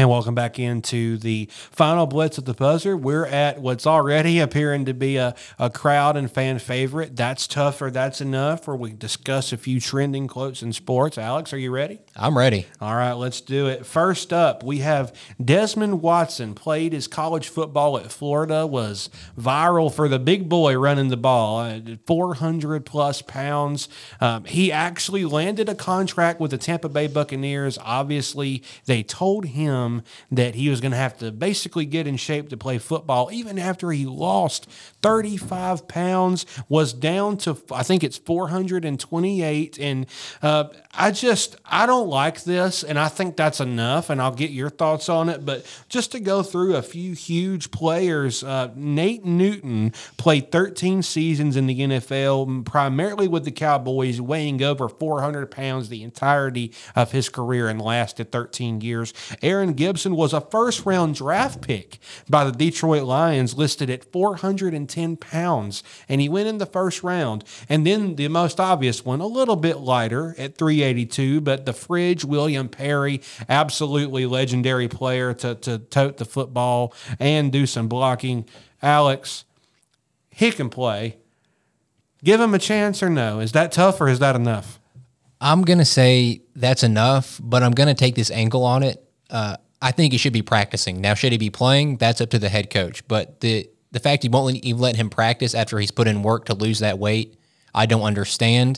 And welcome back into the final blitz of the buzzer. We're at what's already appearing to be a crowd and fan favorite. That's tough or that's enough, where we discuss a few trending quotes in sports. Alex, are you ready? I'm ready. All right, let's do it. First up, we have Desmond Watson. Played his college football at Florida, was viral for the big boy running the ball, 400-plus pounds. He actually landed a contract with the Tampa Bay Buccaneers. Obviously, they told him that he was going to have to basically get in shape to play football, even after he lost 35 pounds, was down to, I think it's 428. And I don't like this, and I think that's enough, and I'll get your thoughts on it. But just to go through a few huge players, Nate Newton played 13 seasons in the NFL, primarily with the Cowboys, weighing over 400 pounds the entirety of his career and lasted 13 years. Aaron Gibson was a first-round draft pick by the Detroit Lions, listed at 410 pounds, and he went in the first round. And then the most obvious one, a little bit lighter at 382, but the Fridge, William Perry, absolutely legendary player to tote the football and do some blocking. Alex, he can play. Give him a chance or no? Is that tough or is that enough? I'm going to say that's enough, but I'm going to take this angle on it. I think he should be practicing. Now, should he be playing? That's up to the head coach. But the fact you won't even let him practice after he's put in work to lose that weight, I don't understand.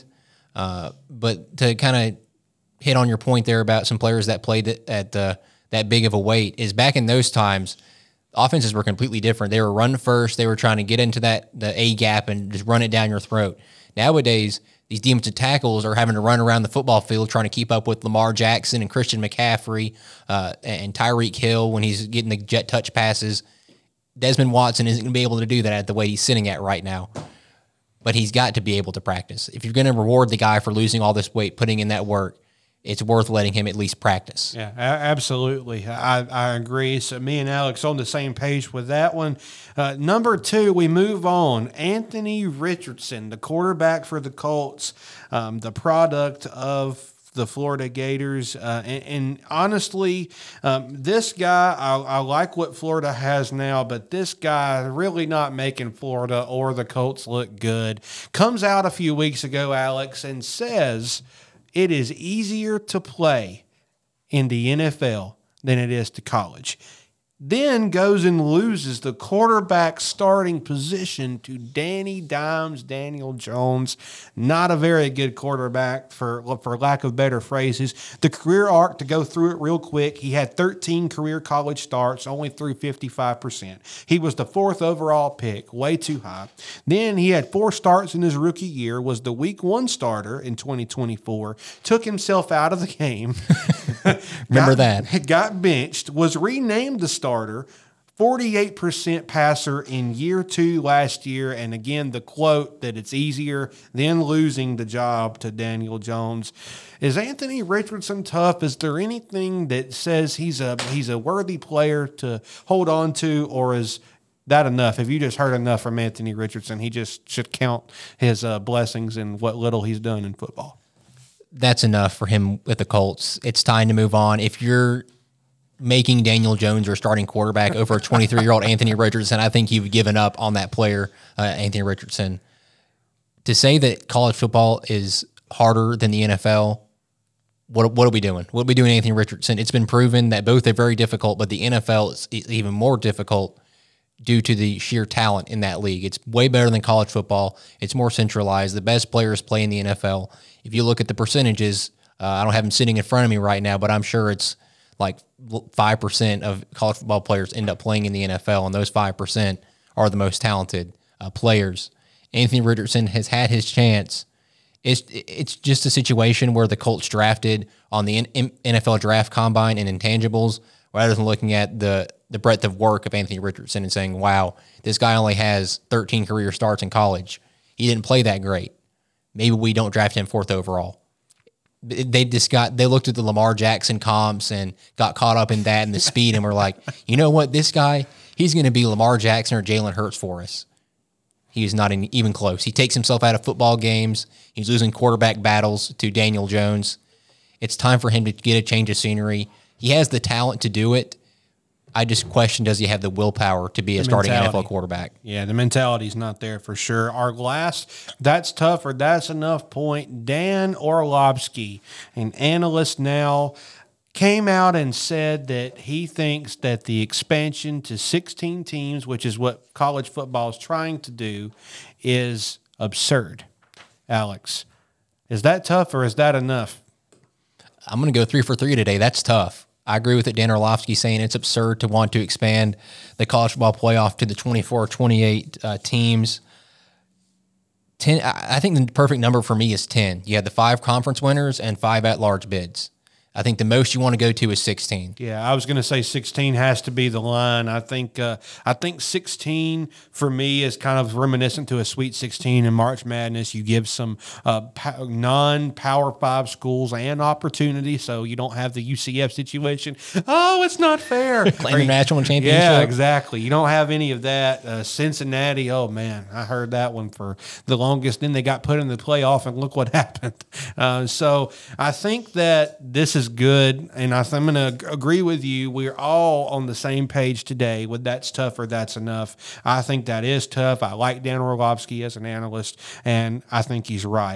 But to kind of hit on your point there about some players that played at that big of a weight, is back in those times, offenses were completely different. They were run first. They were trying to get into the A gap and just run it down your throat. Nowadays, these defensive tackles are having to run around the football field trying to keep up with Lamar Jackson and Christian McCaffrey and Tyreek Hill when he's getting the jet touch passes. Desmond Watson isn't going to be able to do that at the way he's sitting at right now. But he's got to be able to practice. If you're going to reward the guy for losing all this weight, putting in that work, it's worth letting him at least practice. Yeah, absolutely. I agree. So me and Alex on the same page with that one. Number 2, we move on. Anthony Richardson, the quarterback for the Colts, the product of the Florida Gators. And honestly, this guy, I like what Florida has now, but this guy really not making Florida or the Colts look good. Comes out a few weeks ago, Alex, and says it is easier to play in the NFL than it is to college. Then goes and loses the quarterback starting position to Danny Dimes, Daniel Jones. Not a very good quarterback, for lack of better phrases. The career arc, to go through it real quick, he had 13 career college starts, only threw 55%. He was the 4th overall pick, way too high. Then he had 4 starts in his rookie year, was the week 1 starter in 2024, took himself out of the game. Remember that. Got benched, was renamed the starter, 48% passer in year 2 last year. And again, the quote that it's easier than losing the job to Daniel Jones. Is Anthony Richardson tough? Is there anything that says he's a worthy player to hold on to, or is that enough? Have you just heard enough from Anthony Richardson? He just should count his blessings in what little he's done in football. That's enough for him with the Colts. It's time to move on. If you're making Daniel Jones your starting quarterback over a 23-year-old Anthony Richardson, I think you've given up on that player, Anthony Richardson. To say that college football is harder than the NFL, what are we doing? What are we doing, Anthony Richardson? It's been proven that both are very difficult, but the NFL is even more difficult due to the sheer talent in that league. It's way better than college football. It's more centralized. The best players play in the NFL. If you look at the percentages, I don't have them sitting in front of me right now, but I'm sure it's like 5% of college football players end up playing in the NFL, and those 5% are the most talented players. Anthony Richardson has had his chance. It's just a situation where the Colts drafted on the NFL draft combine and intangibles, rather than looking at the breadth of work of Anthony Richardson and saying, wow, this guy only has 13 career starts in college. He didn't play that great. Maybe we don't draft him 4th overall. They looked at the Lamar Jackson comps and got caught up in that and the speed, and were like, you know what, this guy, he's going to be Lamar Jackson or Jalen Hurts for us. He is not even close. He takes himself out of football games. He's losing quarterback battles to Daniel Jones. It's time for him to get a change of scenery, He has the talent to do it. I just question, does he have the willpower to be a starting NFL quarterback? Yeah, the mentality's not there for sure. Our last, that's tough or that's enough point, Dan Orlovsky, an analyst now, came out and said that he thinks that the expansion to 16 teams, which is what college football is trying to do, is absurd. Alex, is that tough or is that enough? I'm going to go 3 for 3 today. That's tough. I agree with it. Dan Orlovsky saying it's absurd to want to expand the college football playoff to the 24 or 28 teams. 10. I think the perfect number for me is 10. You have the 5 conference winners and 5 at-large bids. I think the most you want to go to is 16. Yeah, I was going to say 16 has to be the line. I think 16 for me is kind of reminiscent to a Sweet 16 in March Madness. You give some non-Power 5 schools an opportunity, so you don't have the UCF situation. Oh, it's not fair. Claim the national championship. Yeah, exactly. You don't have any of that. Cincinnati, oh man, I heard that one for the longest. Then they got put in the playoff, and look what happened. So I think that this is good, and I'm going to agree with you. We're all on the same page today with that's tough or that's enough. I think that is tough. I like Dan Orlovsky as an analyst, and I think he's right.